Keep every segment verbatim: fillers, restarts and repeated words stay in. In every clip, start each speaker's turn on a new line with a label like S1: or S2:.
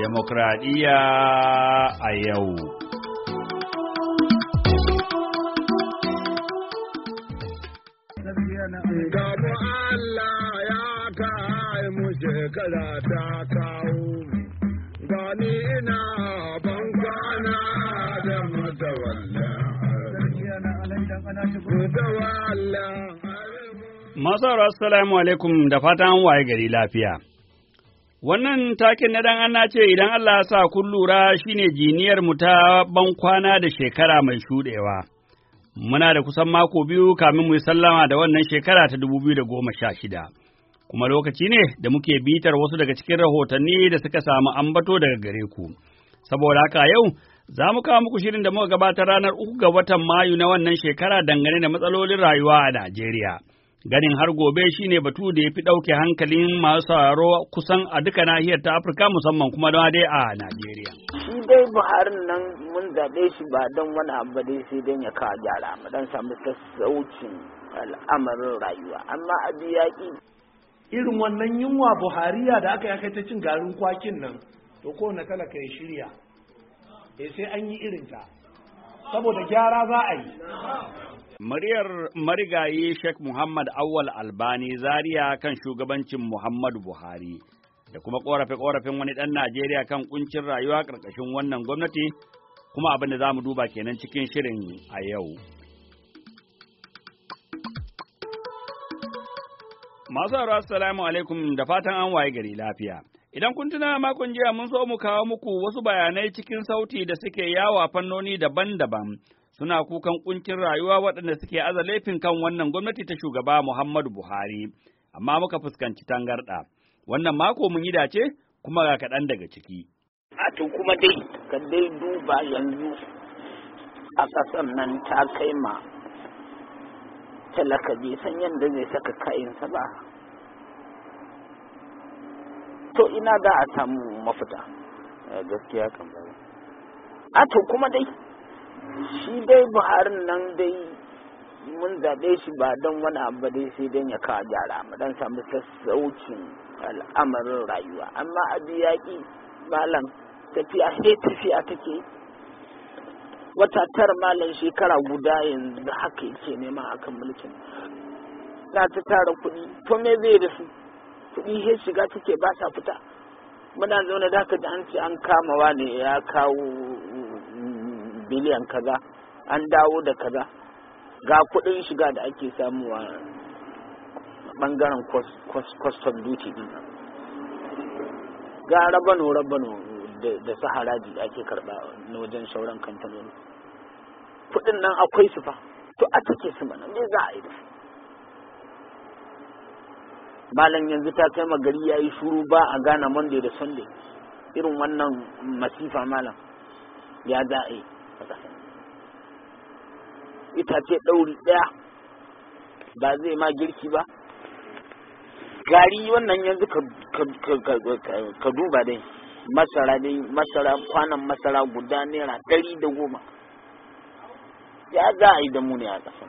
S1: Demokradiyya a yau.
S2: Gabo Allah ya kai mu shekara ta kawo gani ina ban kwana da mutawalla.
S1: Masu assalamu alaikum da fatan waye gari lafiya. Wannan takin na dan ana ce idan Allah ya sa kun lura shine jiniyar mu ta ban kwana da shekara mai shuɗewa. Muna da kusan mako biyu kamin mu yi sallama da wannan shekara ta dubu biyu da goma sha shida. Kuma lokaci ne da muke bitar wasu daga cikin rahotanni da suka samu ambato daga gare ku. Saboda haka yau za mu kawo muku shirin da muka gabatar ranar uku ga watan Mayu na wannan shekara dangane da matsalolin rayuwa a Najeriya. Ganin har gobe shine batu da ya fi ɗauke hankalin masu sauraro kusan a duka nahiyar ta Afirka musamman kuma don dai a Najeriya.
S3: Shi dai Buhari nan mun zaɓe shi ba don wani abu dai sai don ya kawo gyara mu don samu sassaucin al'amarin rayuwa amma abu yaƙi.
S4: Irin wannan yunwa Buhariya da aka yi kai ta cin garin kwakin nan to kowane talaka ya shirya eh sai an yi irinta saboda gyara za a yi.
S1: Muryar marigayi Sheikh Muhammad Awwal Albani Zaria kan shugabancin Muhammadu Buhari da kuma ƙorafe-ƙorafin wani ɗan Najeriya kan ƙuncin rayuwa ƙarƙashin wannan gwamnati kuma abin da za mu duba kenan cikin shirin a yau. Masu haro assalamu alaikum da fatan an waye gari lafiya. Idan kun tuna makon jiya mun so mu kawo muku wasu bayanai cikin sauti da suke yawa fannoni daban-daban. Suna kukan kuncin rayuwa waɗanda suke aza laifin kan wannan gwamnati ta shugaba Muhammadu Buhari, amma muka fuskanci tangarɗa. Wannan mako mun yi dace kuma ga kaɗan daga ciki.
S3: A to kuma dai, ka dai duba yanzu a ƙasar nan ta kai ma talaka bai san yadda zai saka kayansa ba. To ina za a samu mafita. Gaskiya kan ba. A to kuma dai, shi dai Buhari nan dai mun zaɓe shi ba don wani abu dai sai don ya kawo gyara mu don samu sassaucin al'amarin rayuwa amma abu yaƙi malam tafiya sai tafiya take wata tara malam shekara guda yanzu haka yake nema akan mulkin na ta tara kuɗi to me zai da su kuɗi sai shiga take ba sa fita muna zaune da haka da an ce an kamawa ne ya kawo biliyan kaza an dawo da kaza ga kudin shiga da ake samuwa bangaren custom duty din ga rabano rabano da su haraji da ake karba na wajen sauran kantanoni kudin nan akwai su fa to a take su mana me za a yi da su malam yanzu ta kai magari yayi shuru ba a gana Monday da Sunday irin wannan masifa malam ya za a yi itace ɗauri ɗaya ba zai ma girki ba gari wannan yanzu ka duba dai masara dai masara kwanan masara guda naira ɗari da goma ya za a yi da mu ne a ƙasa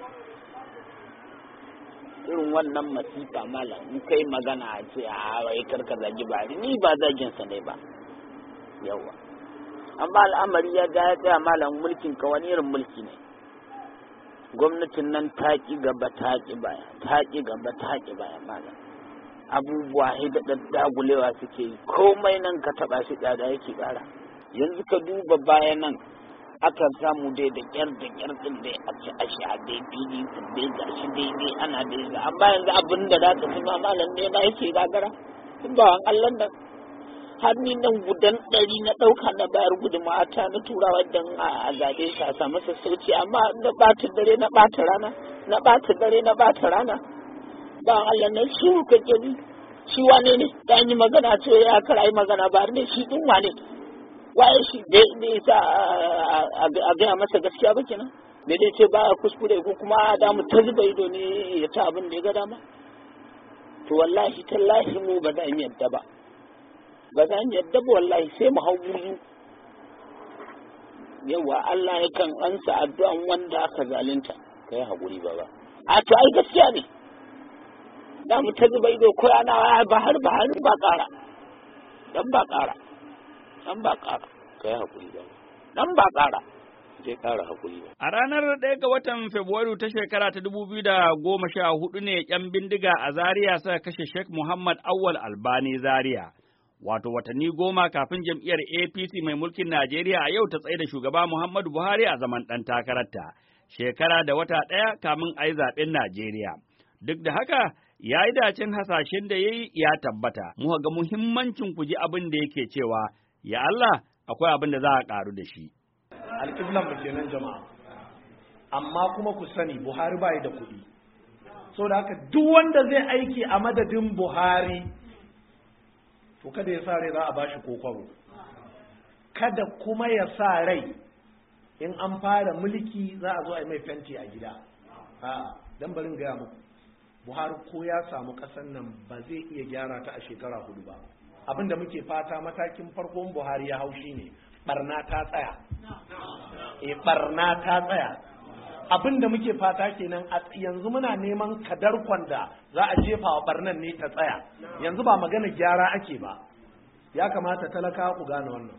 S3: irin wannan masifa malam in kai magana a ce a wai karka zagi bari ni ba zagin sa ne ba yawa amma al'amari ya ga ya tsaya malam mulkin ka wani irin mulki ne gwamnatin nan ta ƙi gaba ta ƙi baya ta ƙi gaba ta ƙi baya malam abubuwa da dagulewa suke yi komai nan ka taɓa shi tsada yake ƙara yanzu ka duba baya nan aka samu dai da ƙyar da ƙyar ɗin dai a ci a sha dai fili dai ga shi daidai ana dai za amma yanzu abin da za ka fi ma malam ne ma yake gagara bawan Allah nan har ni nan gudan ɗari na ɗauka na bayar gudunmawa ta na turawa don a zaɓe shi a samu sassauci amma na ɓata dare na ɓata rana na ɓata dare na ɓata rana ba Allah nan shi ka gani shi wane ne da yi magana ce ya kara yi magana ba ne shi ɗin wane waye shi da ya sa a gaya masa gaskiya ba kenan da dai ce ba a kuskure ko kuma da mu ta zuba ido ne ya ta abin da ya ga dama to wallahi tallahi mu ba za mu yadda ba ba za mu yadda ba wallahi sai mu hau buzu yawa Allah ya kan ansa addu'an wanda aka zalunta kai haƙuri ba ba a to ai gaskiya ne da mu ta zuba ido ko ana ba har ba har ba ƙara dan ba ƙara dan ba ƙara ka yi haƙuri ba dan ba ƙara je ƙara haƙuri ba.
S1: A ranar ɗaya ga watan Fabrairu ta shekara ta dubu biyu da goma sha hudu ne ƴan bindiga a Zaria suka kashe Sheikh Muhammad Awwal Albani Zaria. Wato watanni goma kafin jam'iyyar A P C mai mulkin Najeriya a yau ta tsaye da shugaba Muhammadu Buhari a zaman ɗan takararta, shekara da wata ɗaya kamin a yi zaɓen Najeriya. Duk da haka, ya yi dacin hasashen da ya yi ya tabbata, muka ga muhimmancin ku ji abin da yake cewa, ya Allah, akwai abin da za a ƙaru da shi.
S4: Alƙiblan mu kenan jama'a, amma kuma ku sani Buhari bai da kuɗi. So da haka duk wanda zai aiki a madadin Buhari, to kada ya sa rai za a bashi kokwaro. Kada kuma ya sa rai in an fara mulki za a zo a yi mai fenti a gida. A'a, dan barin gaya muku. Buhari ko ya samu ƙasar nan ba zai iya gyara ta a shekara hudu ba. Abin da muke fata matakin farkon Buhari ya haushi ne, barna ta tsaya. E barna ta tsaya. Abin da muke fata kenan yanzu muna neman kadarkon da za a jefa wa barnan ne ta tsaya. Yanzu ba magana gyara ake ba. Ya kamata talaka ku gane wannan.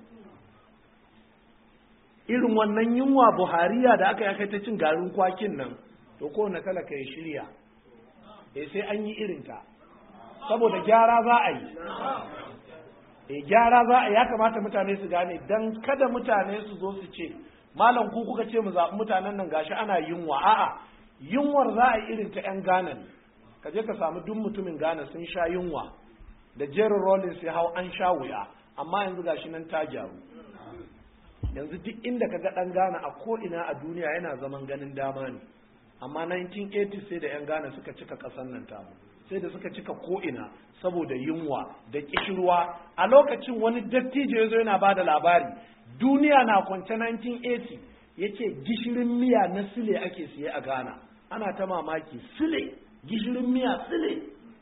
S4: Irin wannan yunwa Buhariya da aka yi ta cin garin kwakin nan, to kowane talaka ya shirya. eh sai an yi irinta saboda gyara za a yi eh gyara za a ya kamata mutane su gane dan kada mutane su zo su ce malam ku kuka ce mu zaɓi mutanen nan gashi ana yunwa a'a yunwar za a yi irin ta yan Ghana ne ka je ka samu duk mutumin Ghana sun sha yunwa da Jerry Rollins ya hau an sha wuya amma yanzu gashi nan ta gyaru yanzu duk inda ka ga dan Ghana a ko ina a duniya yana zaman ganin dama ne amma nineteen eighty sai da 'yan Ghana suka cika ƙasar nan tamu sai da suka cika ko'ina saboda yunwa da kishirwa a lokacin wani dattijo ya zo yana ba da labari duniya na kwance nineteen eighty ya ce gishirin miya na sile ake siye a Ghana ana ta mamaki sile gishirin miya sile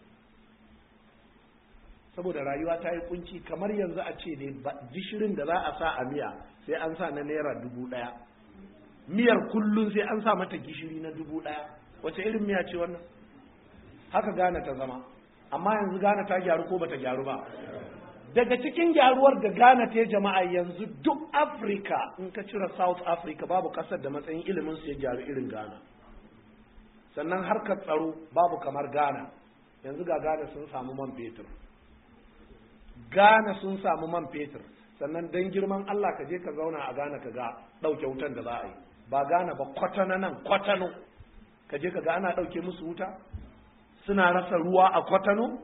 S4: saboda rayuwa ta yi kunci kamar yanzu a ce ne gishirin da za a sa a miya sai an sa na naira dubu ɗaya miyar kullum sai an sa mata gishiri na dubu ɗaya wace irin miya ce wannan haka Ghana ta zama amma yanzu Ghana ta gyaru ko bata gyaru ba daga cikin gyaruwar da Ghana ta jama'a yanzu duk Africa in ka cire South Africa babu kasar da matsayin ilimin su ya gyaru irin Ghana sannan harkar tsaro babu kamar Ghana yanzu ga Ghana sun samu man fetur Ghana sun samu man fetur sannan dan girman Allah ka je ka zauna a Ghana ka ga ɗauke wutan da za a yi ba Ghana ba kwatana nan kwatano ka je ka ga ana ɗauke musu wuta suna rasa ruwa a kwatano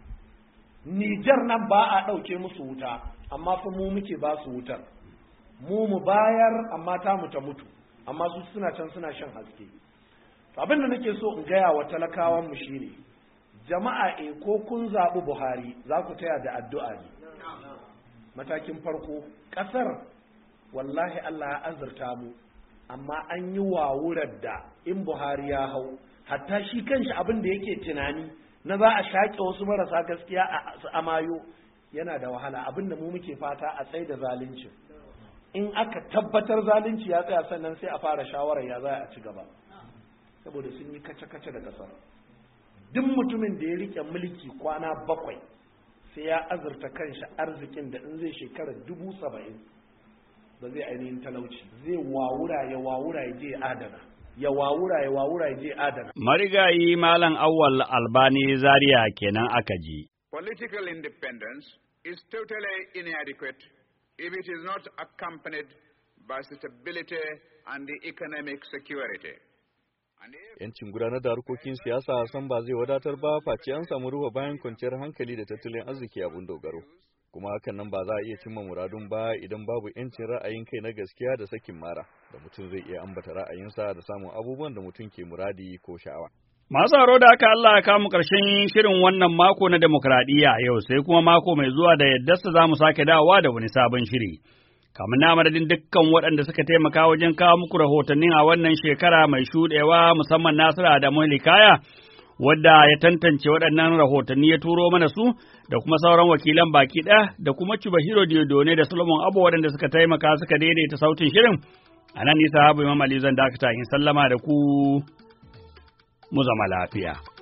S4: Nijar nan ba a ɗauke musu wuta amma fa mu muke ba su wutar mu mu bayar amma ta mu ta mutu amma su suna can suna shan haske abin da nake so in gaya wa talakawan mu shine jama'a e ko kun zaɓi Buhari za ku taya da addu'a ne matakin farko ƙasar wallahi Allah ya azurta mu amma an yi wawurar da in Buhari ya hau hatta shi kanshi abin da yake tunani na za a shaƙe wasu marasa gaskiya a amayo yana da wahala abin da mu muke fata a tsaye da zalunci in aka tabbatar zalunci ya tsaya sannan sai a fara shawarar ya za a ci gaba saboda sun yi kace-kace da ƙasar duk mutumin da ya rike mulki kwana bakwai sai ya azurta kanshi arzikin da in zai shekara dubu saba'in ba zai ainihin talauci zai wawura ya wawura ya je adana ya wawura ya wawura ya je adana.
S1: Marigayi Malam Awwal Albani Zaria kenan aka ji.
S5: Political independence is totally inadequate if it is not accompanied by stability and the economic security.
S6: Yancin gudanar da harkokin siyasa san ba zai wadatar ba face an samu ruwa bayan kwanciyar hankali da tattalin arziki abun dogaro. Kuma hakan nan ba za a iya cimma muradun ba idan babu yancin ra'ayin kai na gaskiya da sakin mara da mutum zai iya ambata ra'ayinsa da samun abubuwan da mutum ke muradi ko sha'awa.
S1: Masu haro da aka Allah ya kamu ƙarshen shirin wannan mako na demokradiyya yau sai kuma mako mai zuwa da yaddarsa za mu sake dawowa da wani sabon shiri. Kamar na madadin dukkan waɗanda suka taimaka wajen kawo muku rahotannin a wannan shekara mai shuɗewa musamman Nasiru Adamu Likaya wadda ya tantance waɗannan rahotanni ya turo mana su da kuma sauran wakilan baki ɗaya da kuma Chubahiro Diodone da Solomon Abu waɗanda suka taimaka suka daidaita sautin shirin. A nan nisa Habu Imam Ali zan dakata in sallama da ku mu zama lafiya.